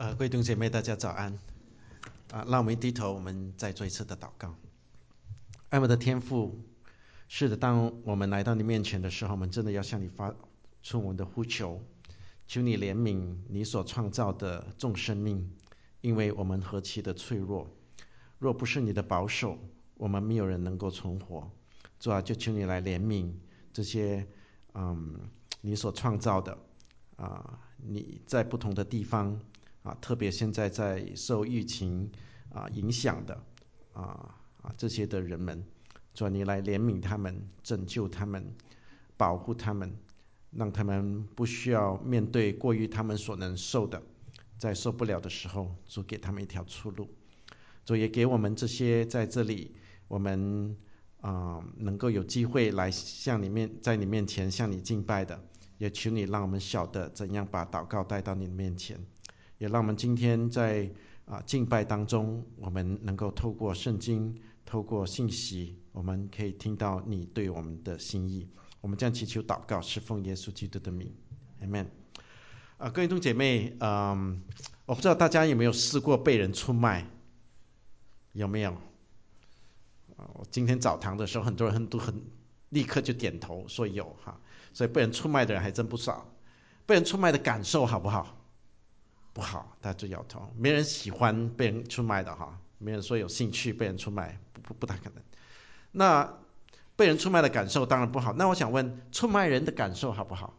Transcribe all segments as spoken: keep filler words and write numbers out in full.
呃，各位弟兄姐妹，大家早安啊！让我们低头，我们再做一次的祷告。爱我们的天父，是的，当我们来到你面前的时候，我们真的要向你发出我们的呼求，求你怜悯你所创造的众生命，因为我们何其的脆弱，若不是你的保守，我们没有人能够存活。主啊，就求你来怜悯这些嗯你所创造的啊，你在不同的地方啊，特别现在在受疫情啊影响的啊啊这些的人们，主啊，你来怜悯他们，拯救他们，保护他们，让他们不需要面对过于他们所能受的，在受不了的时候，主给他们一条出路。主也给我们这些在这里，我们啊、呃、能够有机会来向你面，在你面前向你敬拜的，也求你让我们晓得怎样把祷告带到你的面前，也让我们今天在啊、呃、敬拜当中，我们能够透过圣经，透过信息，我们可以听到你对我们的心意。我们这样祈求祷告，是奉耶稣基督的名 ，Amen。啊，各位弟兄姐妹，嗯，我不知道大家有没有试过被人出卖，有没有？啊，我今天早堂的时候，很多人都很立刻就点头说有哈，所以被人出卖的人还真不少。被人出卖的感受好不好？不好，大家就摇头。没人喜欢被人出卖的哈，没人说有兴趣被人出卖，不不不太可能。那被人出卖的感受当然不好。那我想问，出卖人的感受好不好？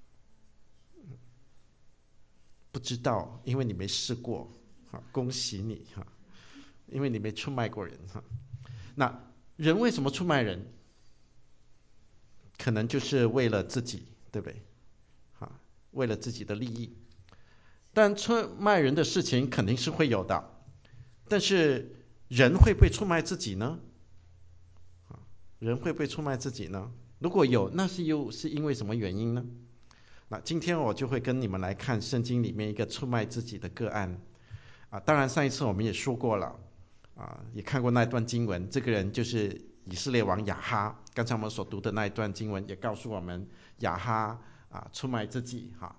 不知道，因为你没试过，哈，恭喜你哈，因为你没出卖过人哈。那人为什么出卖人？可能就是为了自己，对不对？哈，为了自己的利益。但出卖人的事情肯定是会有的，但是人会不会出卖自己呢？人会不会出卖自己呢？如果有，那是又是因为什么原因呢？那今天我就会跟你们来看圣经里面一个出卖自己的个案啊。当然上一次我们也说过了啊，也看过那段经文，这个人就是以色列王亚哈。刚才我们所读的那一段经文也告诉我们，亚哈啊出卖自己哈，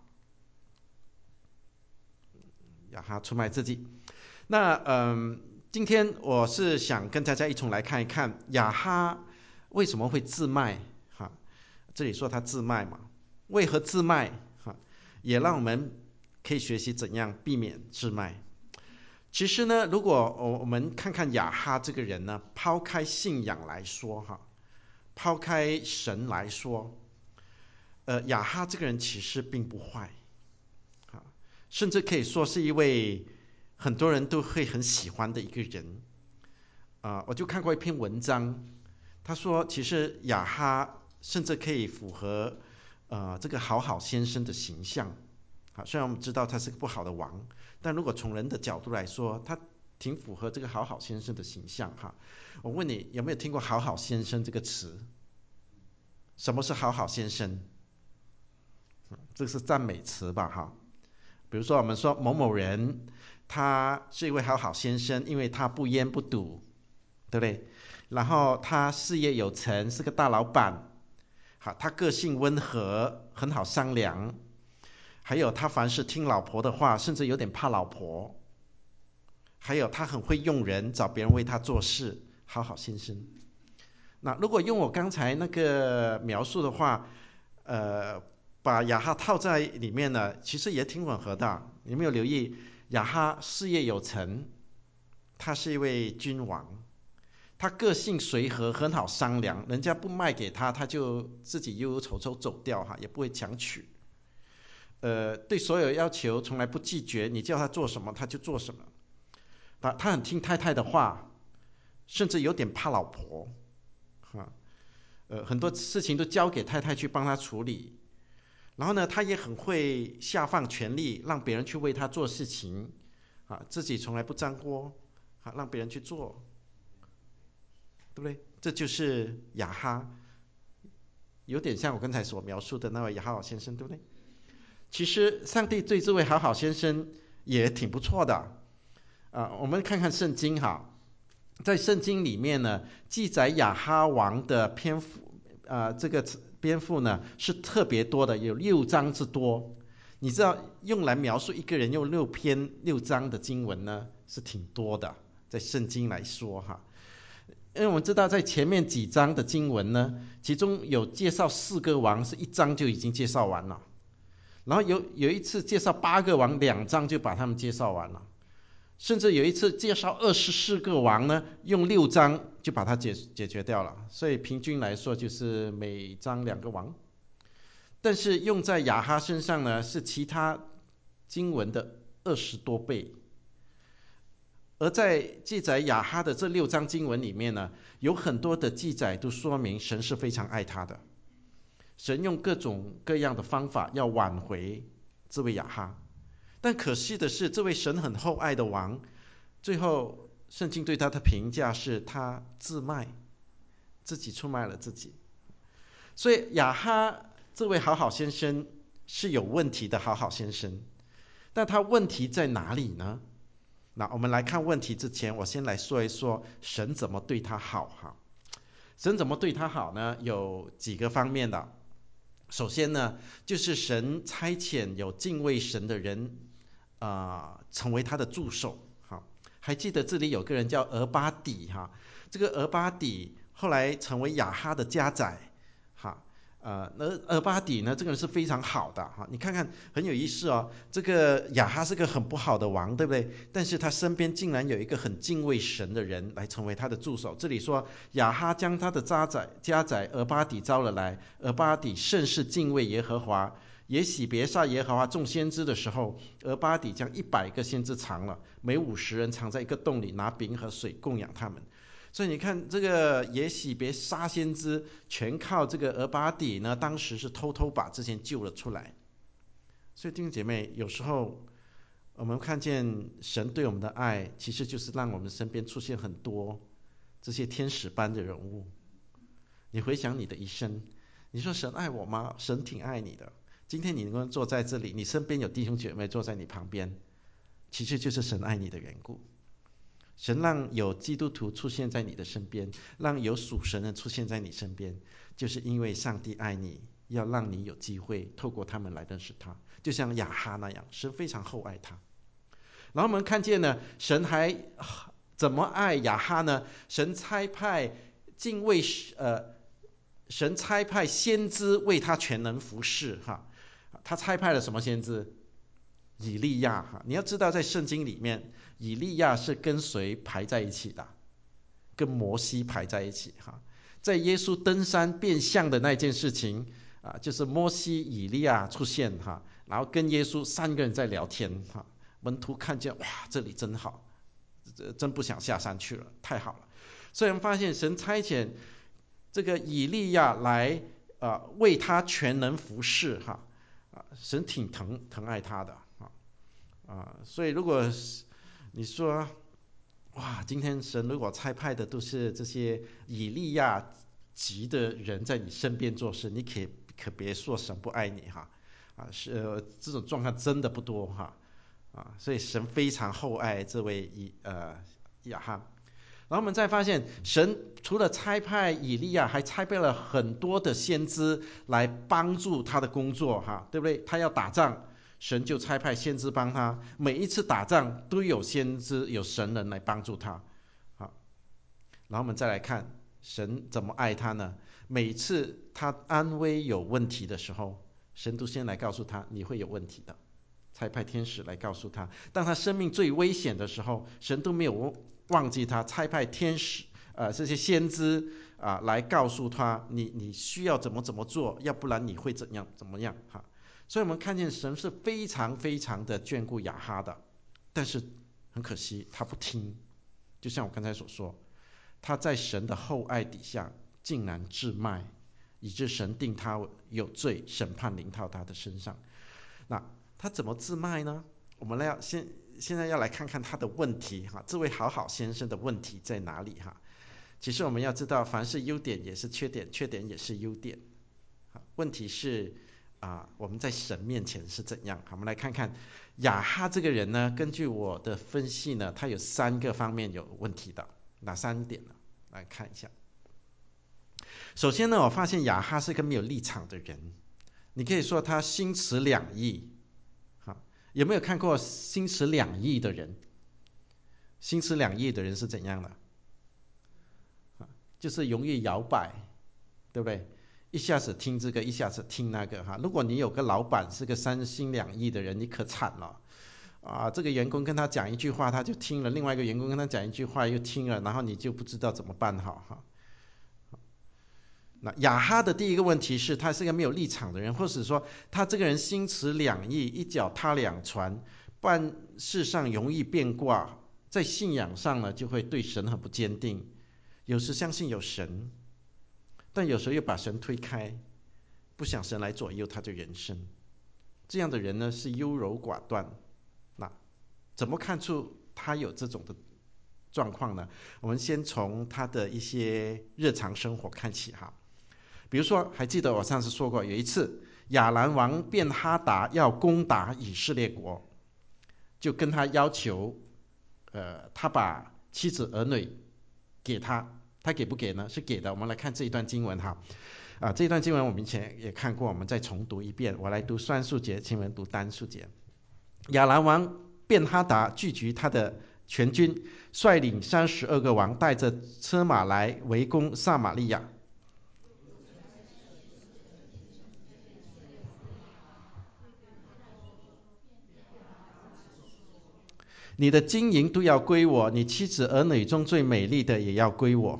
亚哈出卖自己。那嗯，今天我是想跟大家一同来看一看亚哈为什么会自卖哈。这里说他自卖嘛，为何自卖哈？也让我们可以学习怎样避免自卖。其实呢，如果我们看看亚哈这个人呢，抛开信仰来说哈，抛开神来说，呃，亚哈这个人其实并不坏，啊，甚至可以说是一位很多人都会很喜欢的一个人。啊、呃，我就看过一篇文章，他说其实亚哈甚至可以符合呃这个好好先生的形象。好，虽然我们知道他是个不好的王，但如果从人的角度来说，他挺符合这个好好先生的形象哈。我问你，有没有听过好好先生这个词？什么是好好先生？这是赞美词吧哈。比如说我们说某某人，他是一位好好先生，因为他不烟不赌，对不对？然后他事业有成，是个大老板。好，他个性温和，很好商量。还有他凡事听老婆的话，甚至有点怕老婆。还有他很会用人，找别人为他做事，好好先生。那如果用我刚才那个描述的话，呃，把亚哈套在里面呢，其实也挺吻合的。有没有留意亚哈事业有成，他是一位君王，他个性随和，很好商量，人家不卖给他，他就自己忧忧愁愁走掉哈，也不会强取。呃，对所有要求从来不拒绝，你叫他做什么他就做什么。他他很听太太的话，甚至有点怕老婆，哈，呃，很多事情都交给太太去帮他处理。然后呢，他也很会下放权力，让别人去为他做事情，啊，自己从来不沾锅，啊，让别人去做，对不对？这就是亚哈，有点像我刚才所描述的那位亚哈先生，对不对？其实上帝对这位好好先生也挺不错的啊、呃。我们看看圣经哈，在圣经里面呢，记载亚哈王的篇幅，呃，这个篇幅呢是特别多的，有六章之多。 你知道用来描述一个人用六篇六章的经文呢，是挺多的，在圣经来说哈。因为我们知道在前面几章的经文呢，其中有介绍四个王，是一章就已经介绍完了。然后有有一次介绍八个王，两章就把他们介绍完了。甚至有一次介绍二十四个王呢，用六章就把它解解决掉了。所以平均来说就是每章两个王。但是用在亚哈身上呢，是其他经文的二十多倍。而在记载亚哈的这六章经文里面呢，有很多的记载都说明神是非常爱他的。神用各种各样的方法要挽回这位亚哈。但可惜的是，这位神很厚爱的王，最后圣经对他的评价是他自卖，自己出卖了自己。所以亚哈这位好好先生是有问题的好好先生，但他问题在哪里呢？那我们来看问题之前，我先来说一说神怎么对他好哈。神怎么对他好呢？有几个方面的。首先呢，就是神差遣有敬畏神的人呃、成为他的助手。好，还记得这里有个人叫俄巴底哈，这个俄巴底后来成为亚哈的家宰。哈，呃，俄俄巴底呢，这个人是非常好的哈。你看看很有意思哦，这个亚哈是个很不好的王，对不对？但是他身边竟然有一个很敬畏神的人来成为他的助手。这里说亚哈将他的家宰家宰俄巴底招了来，俄巴底甚是敬畏耶和华。也喜别杀耶和华众先知的时候，俄巴底将一百个先知藏了，每五十人藏在一个洞里，拿饼和水供养他们。所以你看，这个也喜别杀先知，全靠这个俄巴底呢，当时是偷偷把之前救了出来。所以弟兄姐妹，有时候我们看见神对我们的爱，其实就是让我们身边出现很多这些天使般的人物。你回想你的一生，你说神爱我吗？神挺爱你的。今天你能够坐在这里，你身边有弟兄姐妹坐在你旁边，其实就是神爱你的缘故。神让有基督徒出现在你的身边，让有属神人出现在你身边，就是因为上帝爱你，要让你有机会透过他们来认识他。就像亚哈那样，神非常厚爱他。然后我们看见呢，神还怎么爱亚哈呢？神差派敬畏呃，神差派先知为他全能服侍哈。他差派了什么先知？以利亚哈。你要知道在圣经里面，以利亚是跟谁排在一起的？跟摩西排在一起哈。在耶稣登山变相的那件事情啊，就是摩西以利亚出现哈，然后跟耶稣三个人在聊天哈。门徒看见哇，这里真好，真不想下山去了，太好了。所以我们发现神差遣这个以利亚来呃为他全能服侍哈。啊，神挺疼疼爱他的啊啊，所以如果你说哇，今天神如果差派的都是这些以利亚级的人在你身边做事，你可可别说神不爱你哈啊，是、呃、这种状况真的不多哈啊，所以神非常厚爱这位以呃亚哈。然后我们再发现，神除了差派以利亚，还差派了很多的先知来帮助他的工作哈，对不对？他要打仗，神就差派先知帮他。每一次打仗都有先知、有神人来帮助他。好，然后我们再来看神怎么爱他呢？每次他安危有问题的时候，神都先来告诉他你会有问题的，差派天使来告诉他。当他生命最危险的时候，神都没有忘记他，差派天使呃这些先知啊、呃、来告诉他你你需要怎么怎么做，要不然你会怎样怎么样哈。所以我们看见神是非常非常的眷顾亚哈的，但是很可惜他不听。就像我刚才所说，他在神的厚爱底下竟然自卖，以致神定他有罪，审判临到他的身上。那他怎么自卖呢？我们要先现在要来看看他的问题哈，这位好好先生的问题在哪里哈？其实我们要知道，凡是优点也是缺点，缺点也是优点。问题是啊、呃，我们在神面前是怎样？我们来看看亚哈这个人呢，根据我的分析呢，他有三个方面有问题的，哪三点呢？来看一下。首先呢，我发现亚哈是个没有立场的人，你可以说他心持两意。 有没有看过心持两意的人？心持两意的人是怎样的？就是容易摇摆，对不对？一下子听这个，一下子听那个哈。如果你有个老板是个三心两意的人，你可惨了啊！这个员工跟他讲一句话，他就听了；另外一个员工跟他讲一句话，又听了，然后你就不知道怎么办好哈。那亚哈的第一个问题是，他是一个没有立场的人，或者说他这个人心持两意，一脚踏两船，办事上容易变卦，在信仰上呢就会对神很不坚定，有时相信有神，但有时候又把神推开，不想神来左右他的人生。这样的人呢是优柔寡断。那怎么看出他有这种的状况呢？我们先从他的一些日常生活看起哈。比如说，还记得我上次说过，有一次亚兰王便哈达要攻打以色列国，就跟他要求，呃，他把妻子儿女给他，他给不给呢？是给的。我们来看这一段经文哈，啊，这一段经文我们以前也看过，我们再重读一遍。我来读双数节，请们读单数节。亚兰王便哈达聚集他的全军，率领三十二个王，带着车马来围攻撒玛利亚。你的金银都要归我，你妻子儿女中最美丽的也要归我。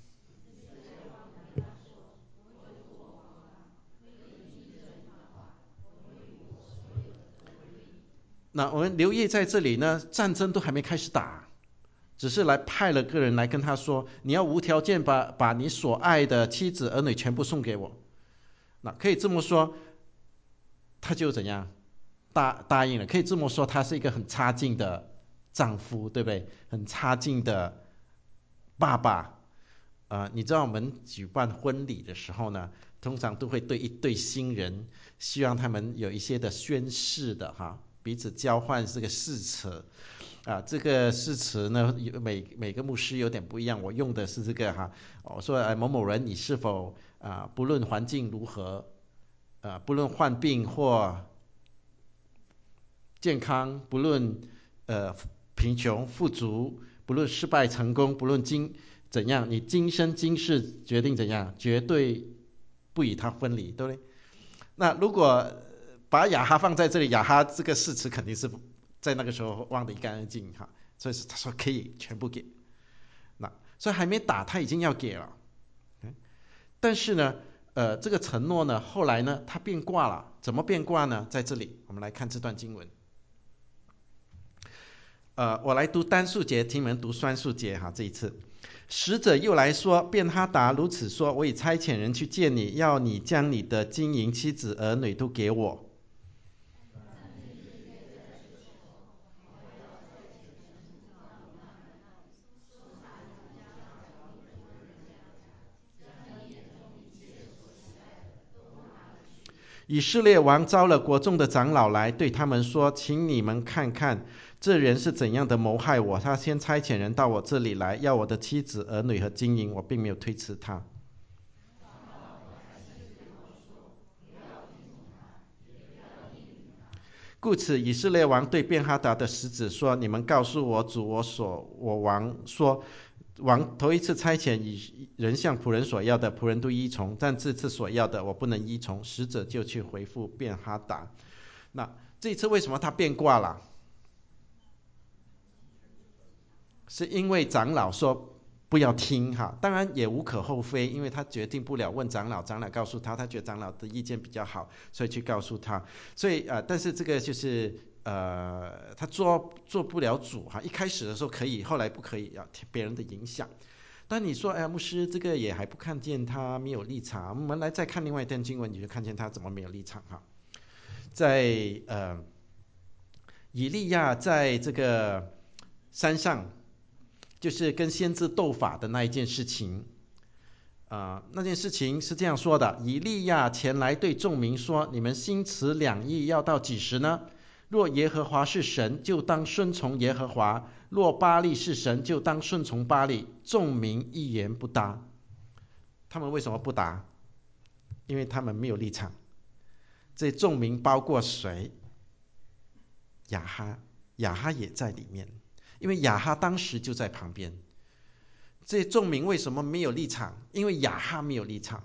那我们留意在这里呢，战争都还没开始打，只是来派了个人来跟他说，你要无条件把把你所爱的妻子儿女全部送给我。那可以这么说，他就怎样答答应了。可以这么说，他是一个很差劲的丈夫，对不对？很差劲的爸爸。呃，你知道我们举办婚礼的时候呢，通常都会对一对新人，希望他们有一些的宣誓的哈，彼此交换这个誓词。啊，这个誓词呢，每每个牧师有点不一样。我用的是这个哈，我说呃某某人，你是否啊，不论环境如何，啊，不论患病或健康，不论呃贫穷富足，不论失败成功，不论今怎样，你今生今世决定怎样，绝对不与他分离，对不对？那如果把雅哈放在这里，雅哈这个誓词肯定是在那个时候忘得一干二净哈，所以他说可以全部给。那所以还没打，他已经要给了。但是呢，呃，这个承诺呢，后来呢，他变卦了。怎么变卦呢？在这里，我们来看这段经文。呃，我来读单数节，听你们读双数节哈。这一次，使者又来说，便哈达如此说：我已差遣人去见你，要你将你的金银、妻子、儿女都给我。以色列王招了国中的长老来，对他们说：请你们看看这人是怎样的谋害我。他先差遣人到我这里来，要我的妻子、儿女和金银，我并没有推辞他。故此，以色列王对便哈达的使者说：你们告诉我主我所我王说，王头一次差遣以人向仆人所要的，仆人都依从；但这次所要的，我不能依从。使者就去回复便哈达。那这一次为什么他变卦了？是因为长老说不要听哈，当然也无可厚非，因为他决定不了，问长老，长老告诉他，他觉得长老的意见比较好，所以去告诉他。所以呃，但是这个就是呃，他做做不了主哈，一开始的时候可以，后来不可以，要听别人的影响。但你说，哎呀，牧师这个也还不看见他没有立场。我们来再看另外一段经文，你就看见他怎么没有立场哈。在呃，以利亚在这个山上。就是跟先知斗法的那一件事情，啊、呃，那件事情是这样说的：以利亚前来对众民说：“你们心持两意要到几时呢？若耶和华是神，就当顺从耶和华；若巴力是神，就当顺从巴力。”众民一言不答。他们为什么不答？因为他们没有立场。这众民包括谁？ 亚哈，亚哈也在里面，因为亚哈当时就在旁边。这些众民为什么没有立场？因为亚哈没有立场，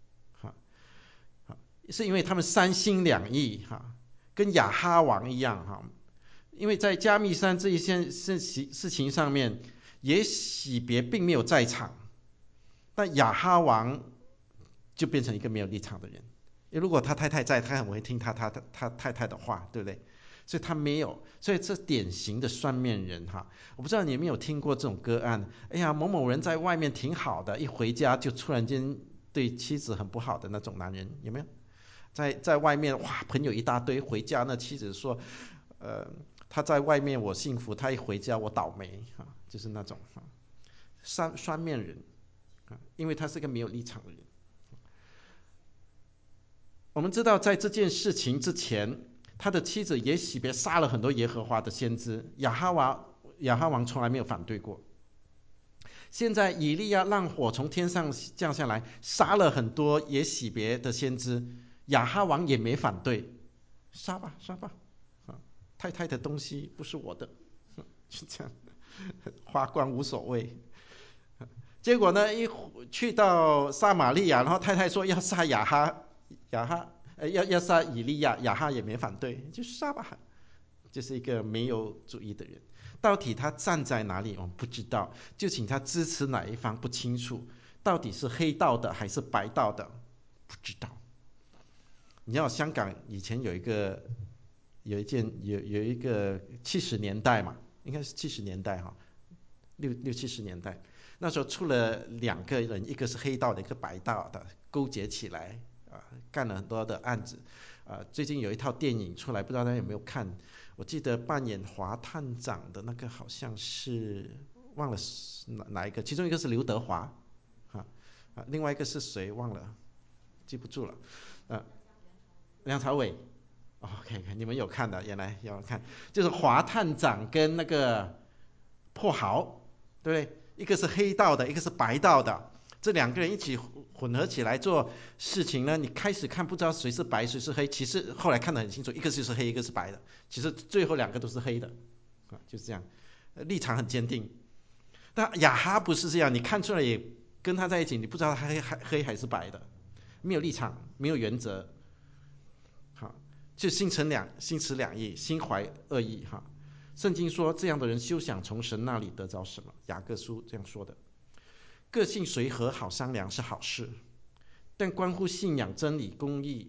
是因为他们三心两意，跟亚哈王一样。因为在加密山这一件事事情上面，耶洗别并没有在场，但亚哈王就变成一个没有立场的人。因为如果他太太在，他很会听他他他太太的话，对不对？所以他没有，所以这典型的双面人哈。我不知道你有没有听过这种个案？哎呀，某某人在外面挺好的，一回家就突然间对妻子很不好的那种男人，有没有？在在外面哇，朋友一大堆，回家那妻子说，呃，他在外面我幸福，他一回家我倒霉哈，就是那种哈，双双面人啊，因为他是个没有立场的人。我们知道，在这件事情之前，他的妻子耶洗别杀了很多耶和华的先知，亚哈王亚哈王从来没有反对过。现在以利亚让火从天上降下来，杀了很多耶洗别的先知，亚哈王也没反对，杀吧杀吧，太太的东西不是我的，是这样，花光无所谓。结果呢，一去到撒玛利亚，然后太太说要杀亚哈，亚哈呃要要杀以利亚，亚哈也没反对，就杀吧。就是一个没有主义的人，到底他站在哪里我们不知道，就请他支持哪一方不清楚，到底是黑道的还是白道的不知道。你知道香港以前有一个有一件有有一个七十年代嘛，应该是七十年代哈，六六七十年代，那时候出了两个人，一个是黑道的，一个白道的，勾结起来啊，干了很多的案子啊。最近有一套电影出来，不知道大家有没有看？我记得扮演华探长的那个好像是忘了哪哪一个，其中一个是刘德华，啊啊，另外一个是谁忘了，记不住了，呃，梁朝伟。OK， 你们有看的，原来有看，就是华探长跟那个破豪，对不对？一个是黑道的，一个是白道的，这两个人一起混合起来做事情呢。你开始看不知道谁是白谁是黑，其实后来看得很清楚，一个就是黑，一个是白的。其实最后两个都是黑的，啊，就是这样，立场很坚定。但亚哈不是这样，你看出来也跟他在一起，你不知道他黑黑还是白的，没有立场，没有原则，好，就心存两心持两意，心怀恶意哈。圣经说这样的人休想从神那里得着什么，雅各书这样说的。个性随和好商量是好事，但关乎信仰真理公义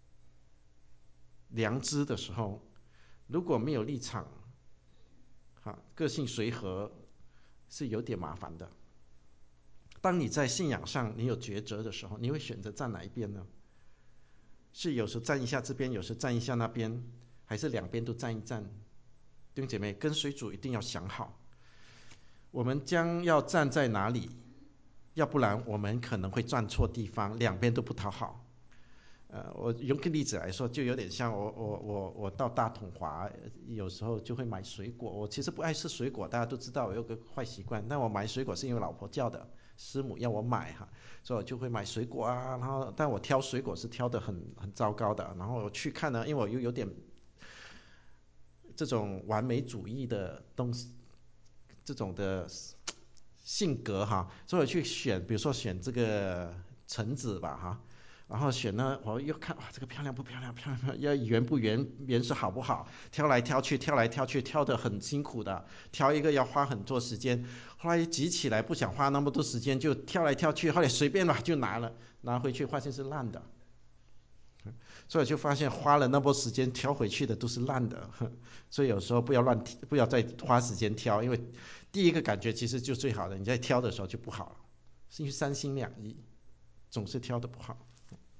良知的时候，如果没有立场，个性随和是有点麻烦的。当你在信仰上你有抉择的时候，你会选择站哪一边呢？是有时站一下这边，有时站一下那边，还是两边都站一站？弟兄姐妹，跟随主一定要想好，我们将要站在哪里，要不然我们可能会站错地方，两边都不讨好。呃，我用个例子来说，就有点像我我我我到大统华，有时候就会买水果。我其实不爱吃水果，大家都知道我有个坏习惯。但我买水果是因为老婆叫的，师母要我买哈，所以我就会买水果啊。然后，但我挑水果是挑的很很糟糕的。然后我去看呢，因为我又有点这种完美主义的东西，这种的性格哈，所以我去选，比如说选这个橙子吧哈。然后选呢，我又看哇，这个漂亮不漂亮？漂亮不漂亮？要圆不圆？圆是好不好？挑来挑去，挑来挑去，挑得很辛苦的，挑一个要花很多时间。后来急起来，不想花那么多时间，就挑来挑去，后来随便吧就拿了，拿回去发现是烂的，所以就发现花了那么多时间挑回去的都是烂的。所以有时候不要乱，不要再花时间挑，因为第一个感觉其实就最好的，你在挑的时候就不好了，是因为三心两意，总是挑的不好。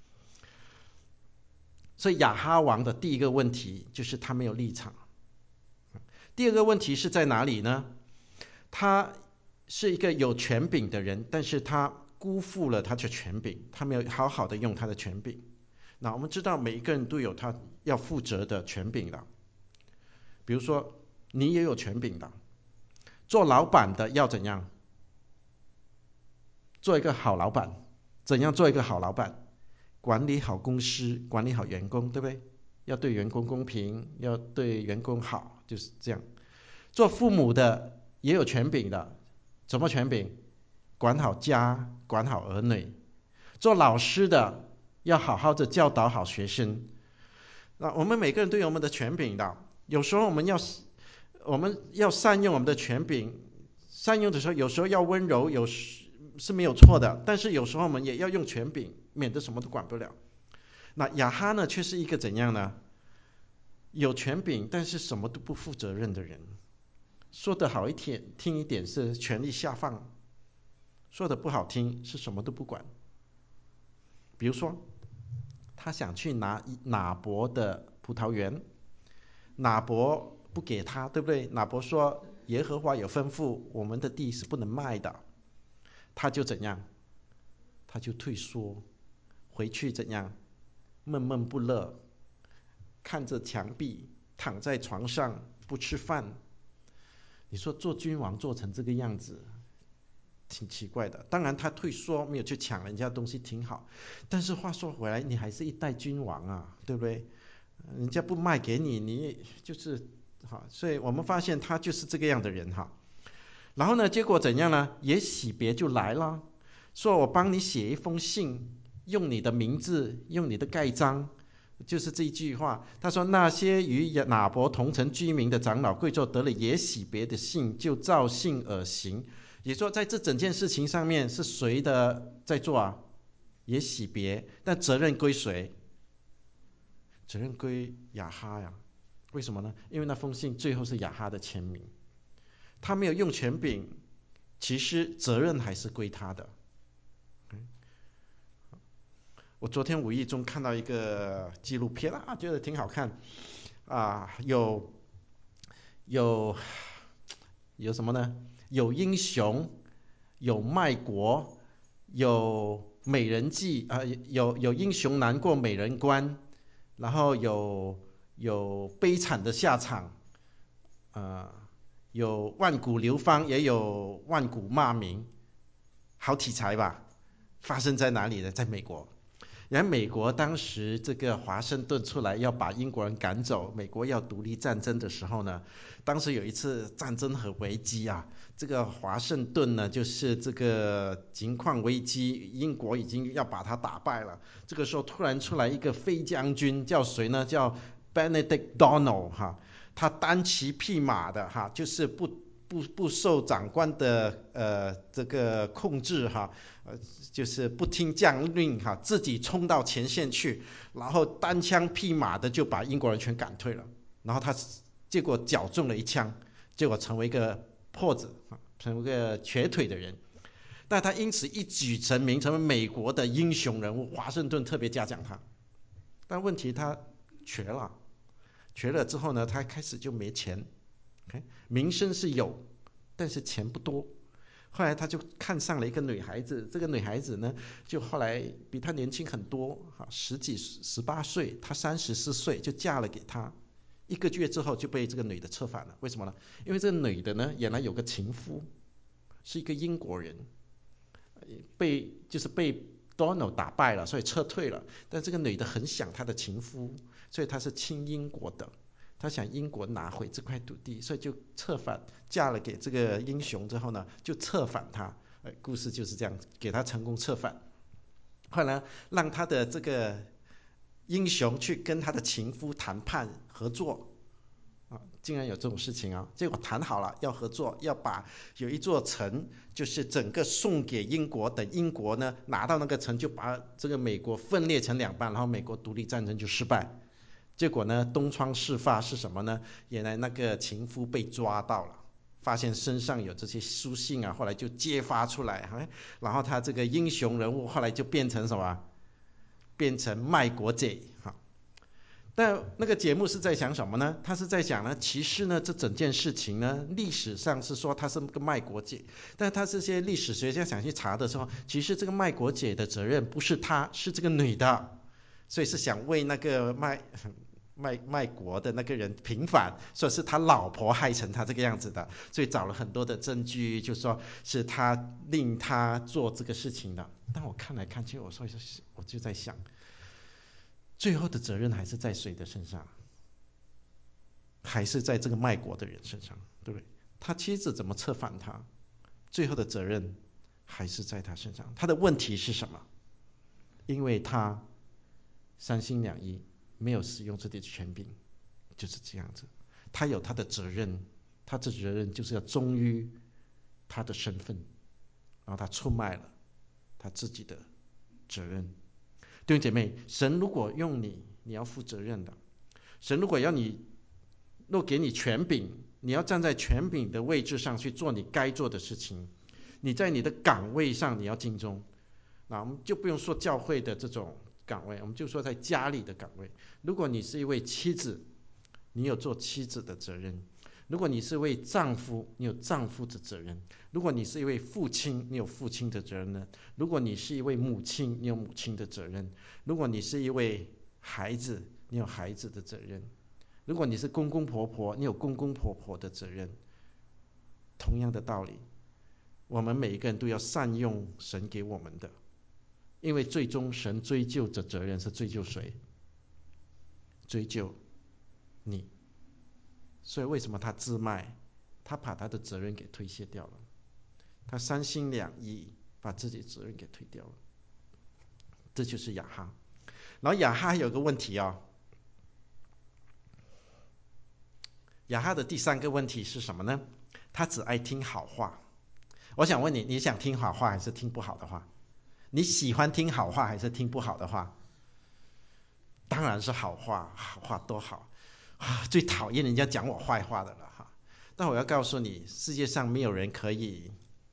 所以亚哈王的第一个问题就是他没有立场。第二个问题是在哪里呢？他是一个有权柄的人，但是他辜负了他的权柄，他没有好好的用他的权柄。那我们知道每一个人都有他要负责的权柄的，比如说你也有权柄的，做老板的要怎样做一个好老板？怎样做一个好老板？管理好公司，管理好员工，对不对？ 要对员工公平，要对员工好，就是这样。做父母的也有权柄的，什么权柄？管好家，管好儿女。做老师的要好好的教导好学生。那我们每个人都有我们的权柄的，有时候我们要我们要善用我们的权柄，善用的时候有时候要温柔，有时是没有错的，但是有时候我们也要用权柄，免得什么都管不了。那亚哈呢，却是一个怎样呢？有权柄，但是什么都不负责任的人。说得好一点，听一点是权力下放；说的不好听是什么都不管。比如说，他想去拿拿伯的葡萄园，拿伯不给他，对不对？拿伯说耶和华有吩咐，我们的地是不能卖的。他就怎样？他就退缩，回去怎样？闷闷不乐，看着墙壁，躺在床上不吃饭。你说做君王做成这个样子，挺奇怪的。当然他退缩，没有去抢人家东西挺好，但是话说回来，你还是一代君王啊，对不对？人家不卖给你，你就是好。所以我们发现他就是这个样的人哈。然后呢，结果怎样呢？也洗别就来了，说我帮你写一封信，用你的名字，用你的盖章，就是这一句话。他说那些与拿伯同城居民的长老贵胄得了也洗别的信，就照信而行。也说在这整件事情上面是谁的在做啊？也洗别，但责任归谁？责任归亚哈呀。为什么呢？因为那封信最后是亚哈的签名，他没有用权柄，其实责任还是归他的。我昨天无意中看到一个纪录片啊，觉得挺好看啊，有有有什么呢？有英雄，有卖国，有美人计啊、呃，有有英雄难过美人关，然后有有悲惨的下场，呃，有万古流芳，也有万古骂名，好题材吧？发生在哪里呢？在美国。然后美国当时这个华盛顿出来要把英国人赶走，美国要独立战争的时候呢，当时有一次战争很危机啊，这个华盛顿呢就是这个情况危机，英国已经要把他打败了。这个时候突然出来一个飞将军，叫谁呢？叫 Benedict Donald 哈，他单骑匹马的哈，就是不不不受长官的呃这个控制哈，呃就是不听将令哈，自己冲到前线去，然后单枪匹马的就把英国人全赶退了。然后他结果脚中了一枪，结果成为一个破子，成为一个瘸腿的人。但他因此一举成名，成为美国的英雄人物，华盛顿特别嘉奖他。但问题他瘸了，瘸了之后呢，他开始就没钱。Okay? 名声是有，但是钱不多。后来他就看上了一个女孩子，这个女孩子呢，就后来比他年轻很多，十几十八岁，他三十四岁就嫁了给他。一个月之后就被这个女的策反了，为什么呢？因为这个女的呢，原来有个情夫，是一个英国人，被就是被 Donald 打败了，所以撤退了。但这个女的很想她的情夫，所以她是亲英国的。他想英国拿回这块土地，所以就策反，嫁了给这个英雄之后呢，就策反他。故事就是这样，给他成功策反。后来让他的这个英雄去跟他的情夫谈判合作，啊，竟然有这种事情啊！结果谈好了要合作，要把有一座城，就是整个送给英国，等英国呢拿到那个城，就把这个美国分裂成两半，然后美国独立战争就失败。结果呢，东窗事发是什么呢？原来那个情夫被抓到了，发现身上有这些书信啊，后来就揭发出来，然后他这个英雄人物后来就变成什么？变成卖国者哈。但那个节目是在讲什么呢？他是在讲呢，其实呢，这整件事情呢，历史上是说他是个卖国者，但他这些历史学家想去查的时候，其实这个卖国者的责任不是他，是这个女的，所以是想为那个卖。卖卖国的那个人平反，说是他老婆害成他这个样子的，所以找了很多的证据，就说是他令他做这个事情的。但我看来看去，我说我就在想， 最后的责任还是在谁的身上？还是在这个卖国的人身上，对不对？他妻子怎么策反他，最后的责任还是在他身上。他的问题是什么？因为他三心两意，没有使用自己的权柄，就是这样子。他有他的责任，他的责任就是要忠于他的身份，然后他出卖了他自己的责任。弟兄姐妹，神如果用你，你要负责任的。神如果要你，若给你权柄，你要站在权柄的位置上去做你该做的事情。你在你的岗位上你要尽忠。那我们就不用说教会的这种岗位，我们就说在家里的岗位。如果你是一位妻子，你有做妻子的责任；如果你是一位丈夫，你有丈夫的责任；如果你是一位父亲，你有父亲的责任；如果你是一位母亲，你有母亲的责任；如果你是一位孩子，你有孩子的责任；如果你是公公婆婆，你有公公婆婆的责任。同样的道理，我们每一个人都要善用神给我们的，因为最终神追究的责任是追究谁？追究你。所以为什么他自卖？他把他的责任给推卸掉了，他三心两意把自己的责任给推掉了。这就是亚哈。然后亚哈有个问题哦，亚哈的第三个问题是什么呢？他只爱听好话。我想问你，你想听好话还是听不好的话？你喜欢听好话还是听不好的话？当然是好话，好话多好啊！最讨厌人家讲我坏话的了哈。但我要告诉你，世界上没有人可以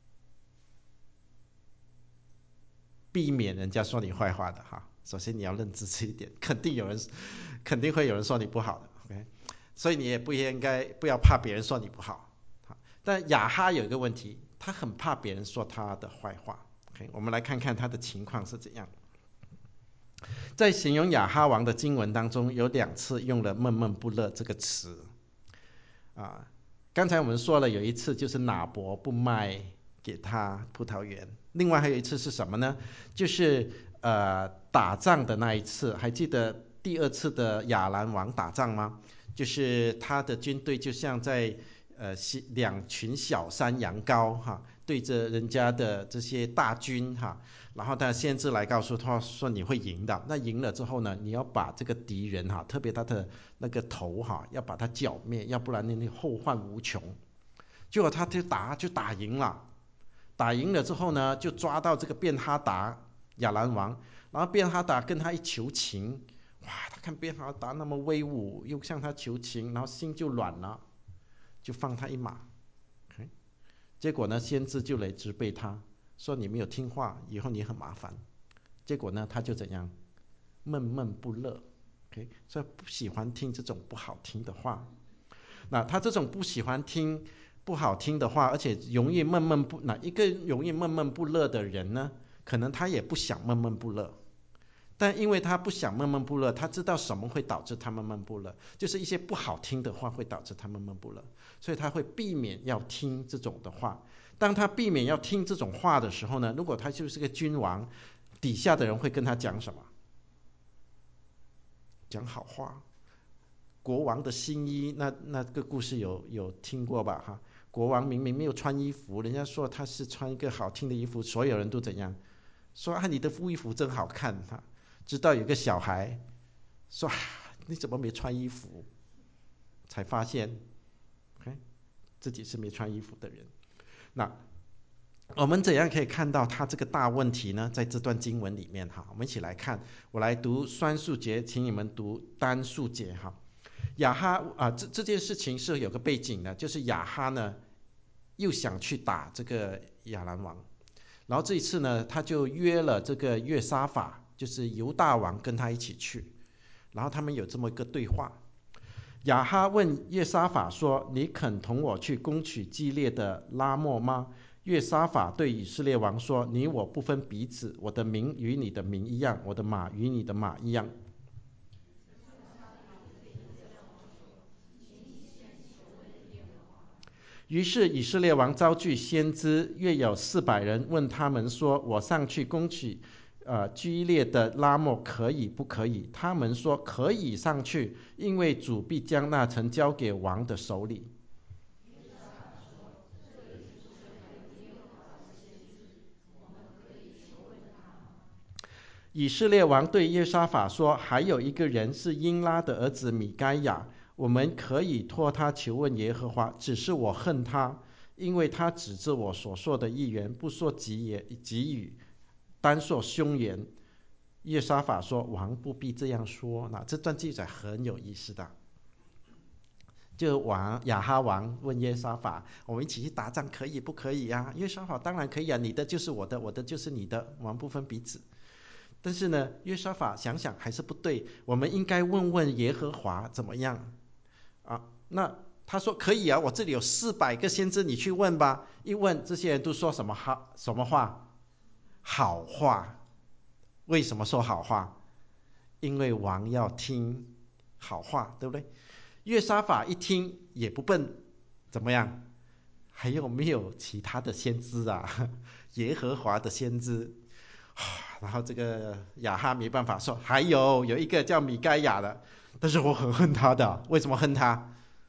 避免人家说你坏话的哈。首先你要认知这一点，肯定有人，肯定会有人说你不好的。OK， 所以你也不应该不要怕别人说你不好。但亚哈有一个问题，他很怕别人说他的坏话。OK， 我们来看看他的情况是怎样。在形容亚哈王的经文当中，有两次用了闷闷不乐这个词。啊，刚才我们说了，有一次就是拿伯不卖给他葡萄园，另外还有一次是什么呢？就是呃打仗的那一次，还记得第二次的亚兰王打仗吗？就是他的军队就像在呃两群小山羊羔哈，对着人家的这些大军哈，然后他先知来告诉他说你会赢的。那赢了之后呢，你要把这个敌人哈，特别他的那个头哈，要把他剿灭，要不然你后患无穷。结果他就打就打赢了，打赢了之后呢，就抓到这个便哈达亚兰王，然后便哈达跟他一求情，哇，他看便哈达那么威武，又向他求情，然后心就软了，就放他一马。Okay? 结果呢，先知就来责备他，说你没有听话，以后你很麻烦。结果呢，他就怎样？闷闷不乐。Okay? 所以不喜欢听这种不好听的话。那他这种不喜欢听不好听的话，而且容易闷闷不，那一个容易闷闷不乐的人呢，可能他也不想闷闷不乐。但因为他不想闷闷不乐，他知道什么会导致他闷闷不乐，就是一些不好听的话会导致他闷闷不乐，所以他会避免要听这种的话。当他避免要听这种话的时候呢，如果他就是个君王，底下的人会跟他讲什么？讲好话。国王的新衣，那那个故事有有听过吧？哈，国王明明没有穿衣服，人家说他是穿一个好听的衣服，所有人都怎样？说啊，你的衣服真好看哈。直到有个小孩说、啊、你怎么没穿衣服，才发现、okay? 自己是没穿衣服的人。那我们怎样可以看到他这个大问题呢？在这段经文里面哈，我们一起来看。我来读双数节，请你们读单数节哈。亚哈啊，这这件事情是有个背景的，就是亚哈呢又想去打这个亚兰王，然后这一次呢，他就约了这个约沙法，就是犹大王跟他一起去，然后他们有这么一个对话。亚哈问约沙法说：“你肯同我去攻取基列的拉末吗？”约沙法对以色列王说：“你我不分彼此，我的名与你的名一样，我的马与你的马一样。”于是以色列王召聚先知，约有四百人，问他们说：“我上去攻取呃基列的拉末可以不可以？他们说可以上去，因为主必将那城交给王的手里。以色列王对约沙法说：还有一个人是英拉的儿子米该亚，我们可以托他求问耶和华，只是我恨他，因为他指着我所说的预言，不说吉言吉语，单说凶言。约沙法说：王不必这样说。那这段记载很有意思的，就王亚哈王问约沙法：我们一起去打仗可以不可以啊？约沙法当然可以啊，你的就是我的，我的就是你的，王不分彼此。但是呢，约沙法想想还是不对，我们应该问问耶和华怎么样啊？那他说可以啊，我这里有四百个先知，你去问吧。一问，这些人都说什么好什么话？好话。为什么说好话？因为王要听好话，对不对？约沙法一听也不笨，怎么样？还有没有其他的先知啊？耶和华的先知。然后这个亚哈没办法说，还有有一个叫米该亚的，但是我很恨他的。为什么恨他？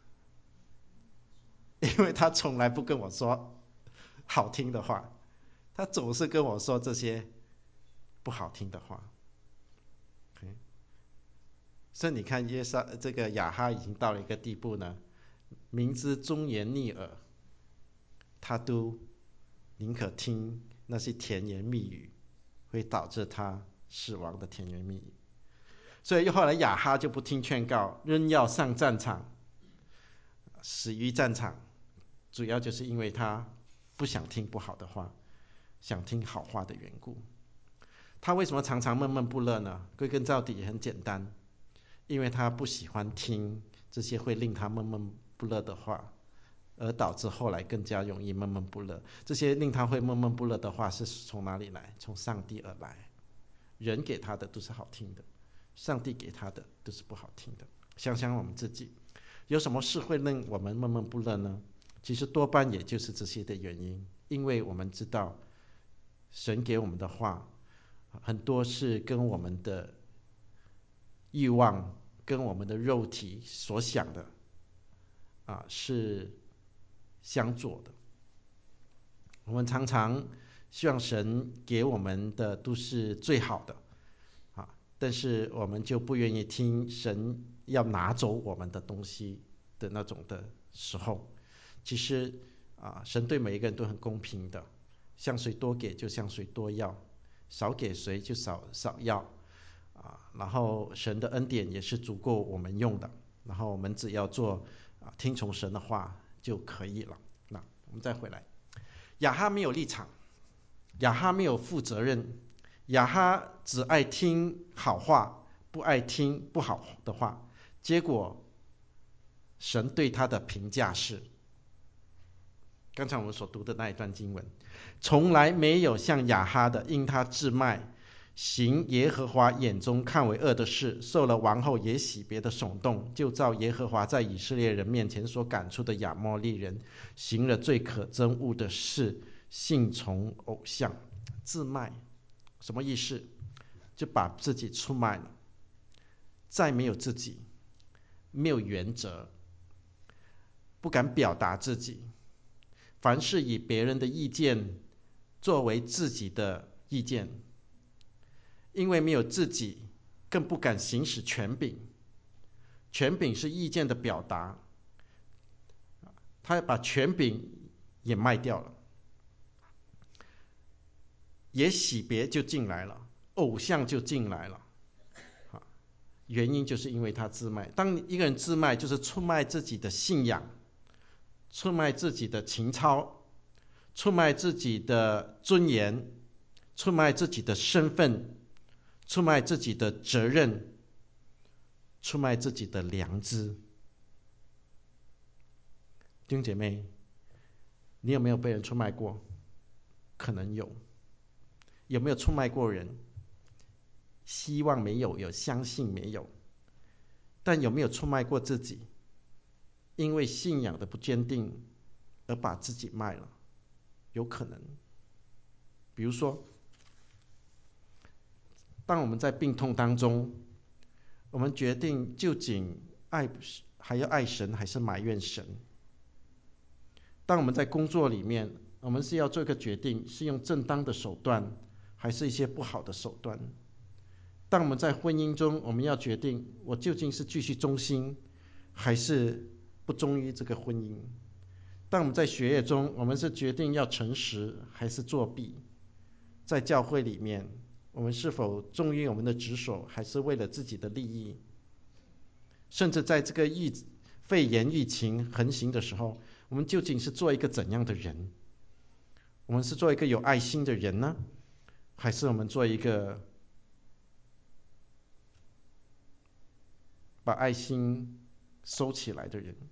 因为他从来不跟我说好听的话，他总是跟我说这些不好听的话。Okay? 所以你看耶沙这个亚哈已经到了一个地步呢，明知忠言逆耳，他都宁可听那些甜言蜜语，会导致他死亡的甜言蜜语。所以后来亚哈就不听劝告，仍要上战场，死于战场，主要就是因为他不想听不好的话，想听好话的缘故。他为什么常常闷闷不乐呢？归根到底也很简单，因为他不喜欢听这些会令他闷闷不乐的话，而导致后来更加容易闷闷不乐。这些令他会闷闷不乐的话是从哪里来？从上帝而来。人给他的都是好听的，上帝给他的都是不好听的。想想我们自己，有什么事会令我们闷闷不乐呢？其实多半也就是这些的原因，因为我们知道神给我们的话很多是跟我们的欲望跟我们的肉体所想的啊是相左的。我们常常希望神给我们的都是最好的啊，但是我们就不愿意听神要拿走我们的东西的那种的时候。其实啊，神对每一个人都很公平的，向谁多给就向谁多要，少给谁就少少要啊。然后神的恩典也是足够我们用的，然后我们只要做啊听从神的话就可以了。那我们再回来，亚哈没有立场，亚哈没有负责任，亚哈只爱听好话，不爱听不好的话。结果神对他的评价是，刚才我们所读的那一段经文，从来没有像亚哈的，因他自卖，行耶和华眼中看为恶的事，受了王后也喜别的耸动，就照耶和华在以色列人面前所赶出的亚摩利人，行了最可憎恶的事，信从偶像。自卖什么意思？就把自己出卖了，再没有自己，没有原则，不敢表达自己，凡是以别人的意见作为自己的意见，因为没有自己，更不敢行使权柄。权柄是意见的表达，他把权柄也卖掉了，也洗别就进来了，偶像就进来了。原因就是因为他自卖。当一个人自卖，就是出卖自己的信仰，出卖自己的情操，出卖自己的尊严，出卖自己的身份，出卖自己的责任，出卖自己的良知。弟兄姐妹，你有没有被人出卖过？可能有。有没有出卖过人？希望没有，有相信没有。但有没有出卖过自己？因为信仰的不坚定而把自己卖了，有可能。比如说当我们在病痛当中，我们决定究竟爱还要爱神还是埋怨神。当我们在工作里面，我们是要做一个决定，是用正当的手段还是一些不好的手段。当我们在婚姻中，我们要决定我究竟是继续忠心还是不忠于这个婚姻。当我们在学业中，我们是决定要诚实还是作弊。在教会里面，我们是否忠于我们的职守，还是为了自己的利益。甚至在这个疫肺炎疫情横行的时候，我们究竟是做一个怎样的人？我们是做一个有爱心的人呢，还是我们做一个把爱心收起来的人？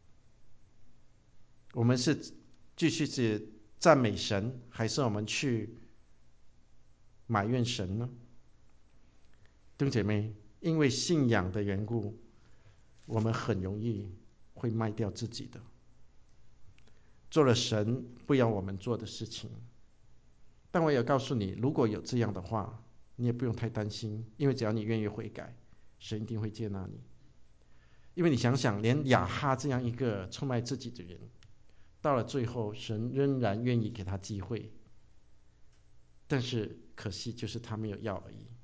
我们是继续是赞美神，还是我们去埋怨神呢？弟兄姐妹，因为信仰的缘故，我们很容易会卖掉自己的，做了神不要我们做的事情。但我也告诉你，如果有这样的话，你也不用太担心，因为只要你愿意悔改，神一定会接纳你。因为你想想，连亚哈这样一个出卖自己的人，到了最后，神仍然愿意给他机会，但是可惜就是他没有要而已。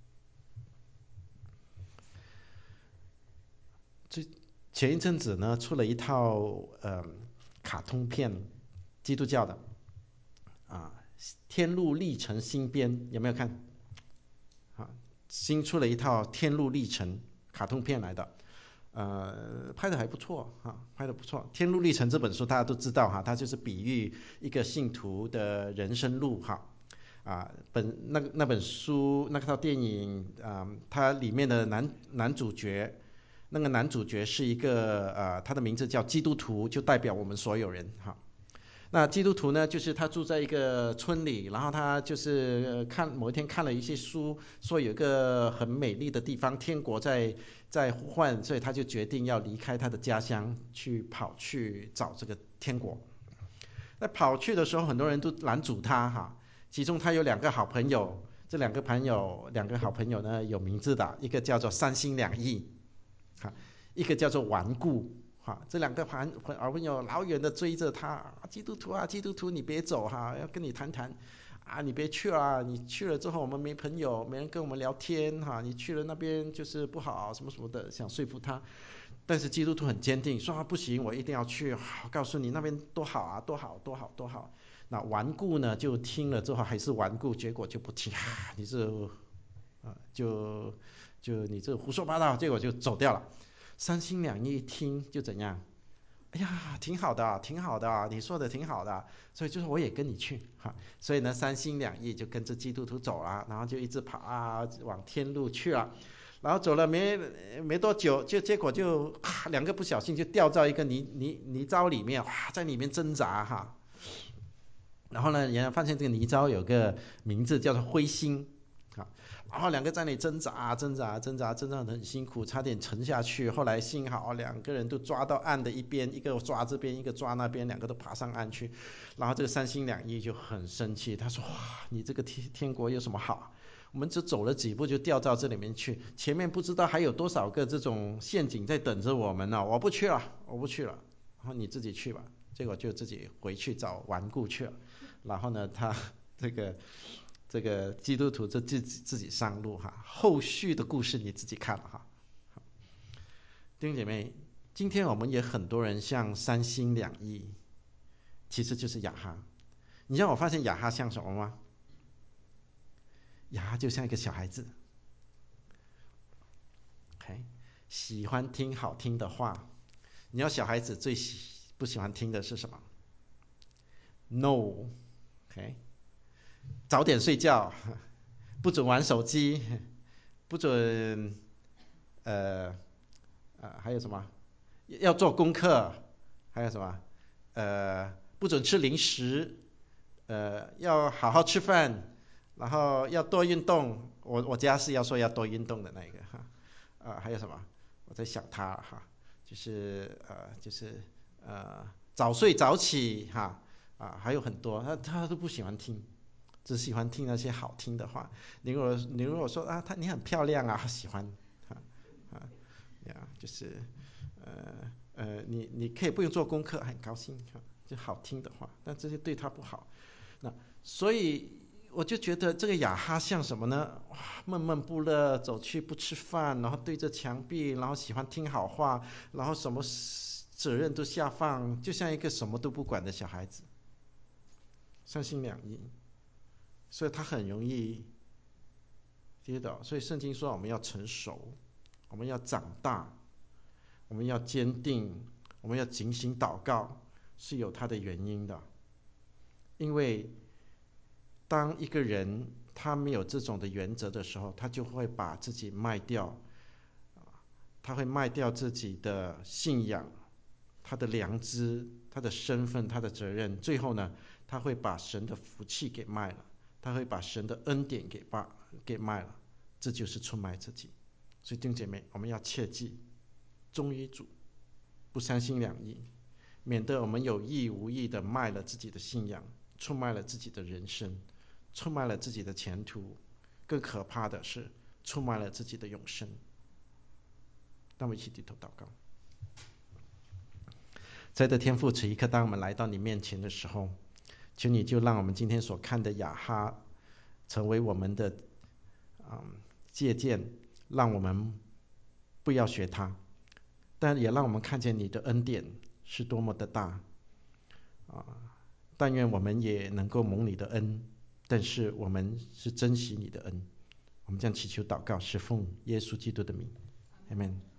这前一阵子呢，出了一套呃卡通片，基督教的啊，《天路历程新编》，有没有看？啊，新出了一套《天路历程》卡通片来的。呃，拍的还不错哈，拍的不错。《天路历程》这本书大家都知道哈，它就是比喻一个信徒的人生路哈。啊，本那那本书那套电影啊，它里面的男男主角，那个男主角是一个呃，他的名字叫基督徒，就代表我们所有人哈。那基督徒呢，就是他住在一个村里，然后他就是看某一天看了一些书，说有一个很美丽的地方，天国在在呼唤，所以他就决定要离开他的家乡，去跑去找这个天国。那跑去的时候，很多人都拦阻他哈，其中他有两个好朋友，这两个朋友两个好朋友呢有名字的，一个叫做三心两意，哈，一个叫做顽固。哈，这两个好朋友老远的追着他，基督徒啊，基督徒，你别走哈，要跟你谈谈啊，你别去啊，你去了之后我们没朋友，没人跟我们聊天哈，你去了那边就是不好什么什么的，想说服他。但是基督徒很坚定，说啊不行，我一定要去，我告诉你那边多好啊，多好，多好，多好。那顽固呢，就听了之后还是顽固，结果就不听，啊，你这啊就就你这胡说八道，结果就走掉了。三心两意一听就怎样？哎呀，挺好的，挺好的，你说的挺好的，所以就是我也跟你去哈。所以呢，三心两意就跟着基督徒走了，然后就一直跑啊，往天路去了。然后走了没没多久，就结果就、啊、两个不小心就掉到一个泥泥泥沼里面，哇，在里面挣扎哈。然后呢，人家发现这个泥沼有个名字叫做灰心。然后两个在那里挣扎挣扎挣扎挣扎得很辛苦，差点沉下去。后来幸好两个人都抓到岸的一边，一个抓这边，一个抓那边，两个都爬上岸去。然后这个三心两意就很生气，他说：“哇，你这个天天国有什么好？我们只走了几步就掉到这里面去，前面不知道还有多少个这种陷阱在等着我们呢！我不去了，我不去了。然后你自己去吧。”结果就自己回去找顽固去了。然后呢，他这个。这个基督徒就自己自己上路哈，后续的故事你自己看了哈。弟兄姐妹，今天我们也很多人像三心两意，其实就是亚哈。你让我发现亚哈像什么吗？亚哈就像一个小孩子 ，OK， 喜欢听好听的话。你要小孩子最喜不喜欢听的是什么 ？No，OK，、okay？ 早点睡觉，不准玩手机，不准呃呃还有什么？要做功课，还有什么？呃，不准吃零食，呃，要好好吃饭，然后要多运动。我我家是要说要多运动的那个哈，啊、呃，还有什么？我在想他哈，就是呃就是呃早睡早起哈啊，还有很多他他都不喜欢听。 只喜欢听那些好听的话。你如果你如果说啊，他你很漂亮啊，喜欢啊啊呀，就是呃呃，你你可以不用做功课，很高兴哈，就好听的话，但这些对他不好。那所以我就觉得这个亚哈像什么呢？哇，闷闷不乐，走去不吃饭，然后对着墙壁，然后喜欢听好话，然后什么责任都下放，就像一个什么都不管的小孩子，三心两意，所以他很容易跌倒。所以圣经说我们要成熟，我们要长大，我们要坚定，我们要警醒祷告，是有它的原因的。因为当一个人他没有这种的原则的时候，他就会把自己卖掉，他会卖掉自己的信仰，他的良知，他的身份，他的责任，最后呢，他会把神的福气给卖了，他会把神的恩典给把给卖了，这就是出卖自己。所以弟兄姐妹，我们要切记，忠于主，不三心两意，免得我们有意无意的卖了自己的信仰，出卖了自己的人生，出卖了自己的前途，更可怕的是出卖了自己的永生。让我们一起低头祷告。在这天父，此一刻当我们来到你面前的时候，求你就让我们今天所看的亚哈成为我们的、嗯、借鉴，让我们不要学他，但也让我们看见你的恩典是多么的大、啊、但愿我们也能够蒙你的恩，但是我们是珍惜你的恩。我们将祈求祷告，是奉耶稣基督的名，阿们。